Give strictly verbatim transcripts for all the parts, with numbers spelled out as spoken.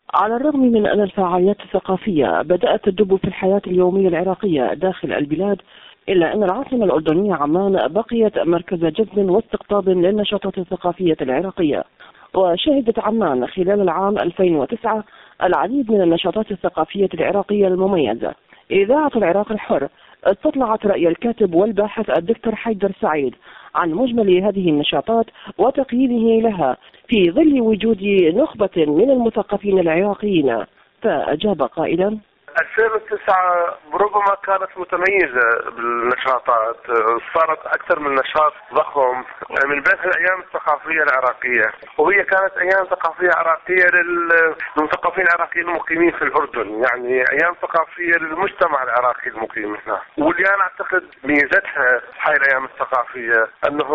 على الرغم من أن الفعاليات الثقافية بدأت تدب في الحياة اليومية العراقية داخل البلاد، إلا أن العاصمة الأردنية عمان بقيت مركز جذب واستقطاب للنشاطات الثقافية العراقية. وشهدت عمان خلال العام ألفين وتسعة العديد من النشاطات الثقافية العراقية المميزة. إذاعة العراق الحر استطلعت رأي الكاتب والباحث الدكتور حيدر سعيد عن مجمل هذه النشاطات وتقييمه لها في ظل وجود نخبة من المثقفين العراقيين، فأجاب قائلا: ألفين وتسعة ربما كانت متميزة بالنشاطات، صارت أكثر من نشاط ضخم من بين الأيام الثقافية العراقية، وهي كانت أيام ثقافية عراقية للمثقفين العراقيين المقيمين في الأردن، يعني أيام ثقافية للمجتمع العراقي المقيم هنا. واللي أنا أعتقد ميزتها هاي الأيام الثقافية أنه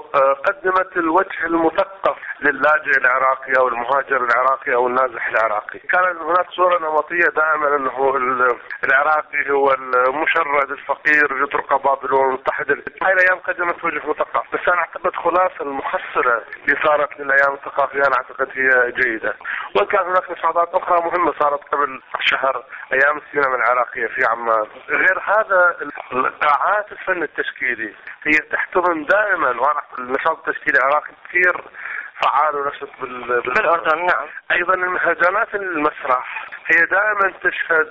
قدمت الوجه المثقف للاجئ العراقي أو المهاجر العراقي أو النازح العراقي. كانت هناك صورة نمطية دائما أنه العراقي هو المشرد الفقير يطرق بابلون متحد. هاي الايام قدمت وجه مثقف، بس انا اعتقد خلاصه المحصله اللي صارت للايام الثقافيه انا اعتقد هي جيده. وان كان هناك نشاطات اخرى مهمه صارت قبل شهر، ايام السينما العراقيه في عمان. غير هذا قاعات الفن التشكيلي هي تحتضن دائما، وانا النشاط التشكيلي العراقي كثير فعال ونشط بالأردن. نعم. أيضا المهرجانات المسرح هي دائما تشهد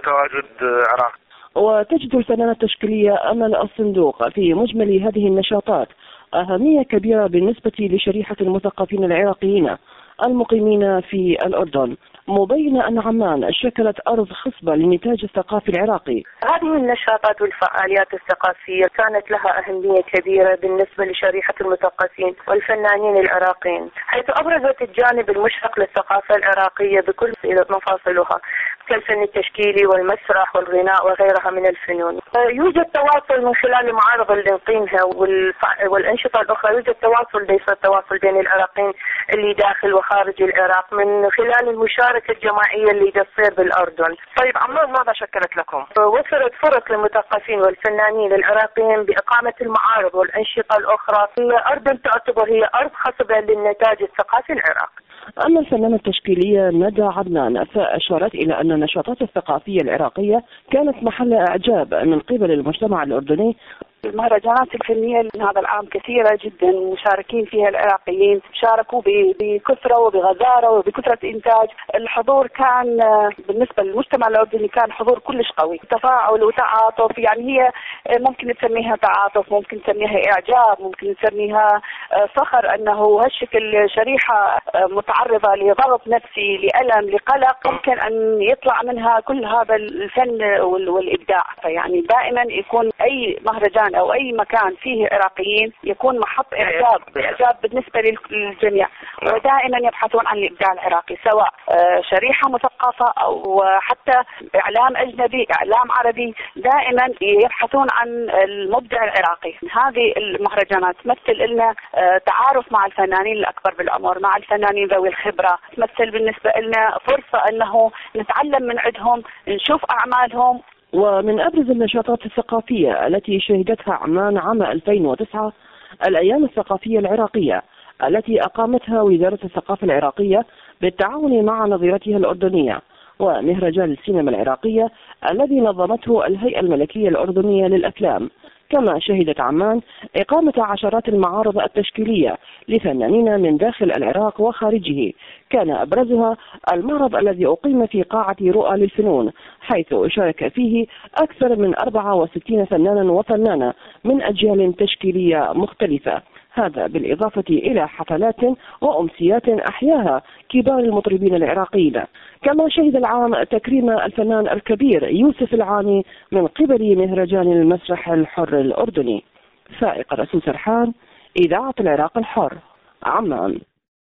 تواجد عراقي. وتجد الفنانة التشكيلية أمل الصندوق في مجمل هذه النشاطات أهمية كبيرة بالنسبة لشريحة المثقفين العراقيين المقيمين في الأردن، مبينة أن عمان شكلت أرض خصبة للنتاج الثقافي العراقي. هذه النشاطات والفعاليات الثقافية كانت لها أهمية كبيرة بالنسبة لشريحة المثقفين والفنانين العراقيين، حيث أبرزت الجانب المشرق للثقافة العراقية بكل مفاصلها كالفن التشكيلي والمسرح والغناء وغيرها من الفنون. يوجد تواصل من خلال المعارض اللي نقيمها والأنشطة الأخرى، يوجد تواصل ليس التواصل بين العراقيين اللي داخل وخارج العراق من خلال المشاركة الجماعية اللي تصير بالأردن. طيب عمان ماذا شكلت لكم؟ وفرت فرص للمثقفين والفنانين العراقيين بإقامة المعارض والأنشطة الأخرى. الأردن تعتبر هي أرض خصبة للنتاج الثقافي العراقي. أما الفنانة التشكيلية ندى عدنان فأشارت إلى أن النشاطات الثقافية العراقية كانت محل إعجاب من قبل المجتمع الأردني. المهرجانات الفنية هذا العام كثيرة جدا، مشاركين فيها العراقيين، شاركوا بكثرة وبغزارة وبكثرة إنتاج. الحضور كان بالنسبة للمجتمع الأردني كان حضور كلش قوي، تفاعل وتعاطف. يعني هي ممكن تسميها تعاطف، ممكن تسميها إعجاب، ممكن تسميها فخر أنه هالشكل شريحة متعرضة لضغط نفسي، لألم، لقلق، ممكن أن يطلع منها كل هذا الفن والإبداع. فيعني دائما يكون أي مهرجان أو أي مكان فيه عراقيين يكون محط إعجاب إعجاب بالنسبة للجميع، ودائما يبحثون عن الإبداع العراقي، سواء شريحة مثقفة أو حتى إعلام أجنبي، إعلام عربي، دائما يبحثون عن المبدع العراقي. هذه المهرجانات تمثل لنا تعارف مع الفنانين الأكبر بالعمر، مع الفنانين ذوي الخبرة، تمثل بالنسبة لنا فرصة أنه نتعلم من عندهم، نشوف أعمالهم. ومن أبرز النشاطات الثقافية التي شهدتها عمان عام ألفين وتسعة الأيام الثقافية العراقية التي أقامتها وزارة الثقافة العراقية بالتعاون مع نظيرتها الأردنية، ومهرجان السينما العراقية الذي نظمته الهيئة الملكية الأردنية للأفلام. كما شهدت عمان إقامة عشرات المعارض التشكيلية لفنانين من داخل العراق وخارجه، كان أبرزها المعرض الذي أقيم في قاعة رؤى للفنون، حيث شارك فيه أكثر من أربعة وستين فنانا وفنانة من أجيال تشكيلية مختلفة، هذا بالإضافة إلى حفلات وأمسيات أحياها كبار المطربين العراقيين. كما شهد العام تكريم الفنان الكبير يوسف العاني من قبل مهرجان المسرح الحر الأردني. فائق رسول سرحان، إذاعة العراق الحر، عمان.